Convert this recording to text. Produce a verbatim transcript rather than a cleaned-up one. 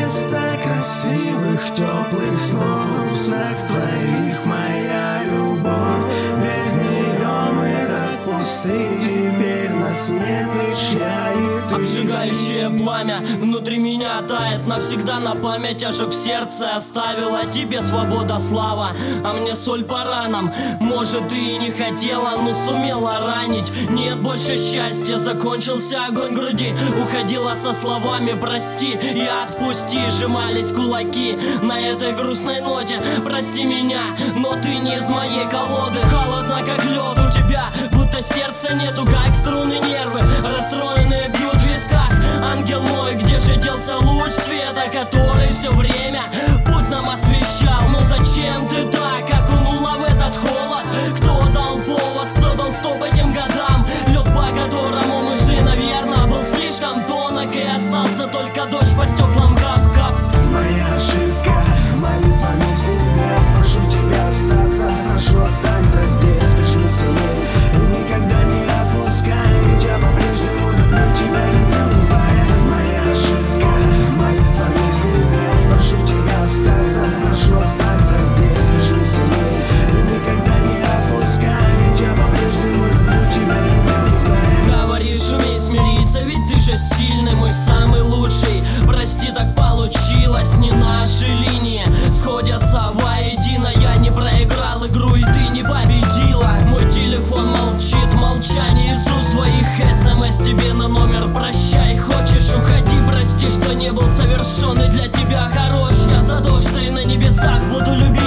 Вместо красивых, теплых слов в снах твоих моя любовь. Без нее мы так пусты, теперь нас нет, лишь я и ты. Обжигающее пламя внутри меня тает навсегда, на память ожог в сердце оставила. Тебе свобода, слава, а мне соль по ранам. Может, ты и не хотела, но сумела ранить. Нет больше счастья, закончился огонь в груди. Уходила со словами прости и отпусти. Сжимались кулаки на этой грустной ноте. Прости меня, но ты не из моей колоды. Холодно как лед у тебя, будто сердца нету, как струны нервы расстроенные бьют в висках. Ангел мой, где же делся луч света, который все время путь нам освещал? Ну зачем ты так окунула в этот холод? Кто дал повод, кто дал стоп этим годам? Лед, по которому мы шли, наверное, был слишком тонок, и остался только дождь по стеклам кап-кап. Моя ошибка, молитвами с небес, прошу тебя остаться, прошу останься здесь, прижми сильней и никогда не отпускай, ведь я по-прежнему люблю тебя и не вызывая. Моя ошибка, молитвами с небес, прошу тебя остаться, прошу останься здесь, прижми сильней и никогда не отпускай, ведь я по-прежнему люблю тебя и не вызывая. Говоришь, умей смириться, ведь ты же сильный, мой самый лучший. Прости, так получилось, не наши линии сходятся воедино. Я не проиграл игру, и ты не победила. Мой телефон молчит, молчание из уст твоих. СМС тебе на номер, прощай, хочешь уходи. Прости, что не был совершенный для тебя хорош. Я за то, что и на небесах буду любить.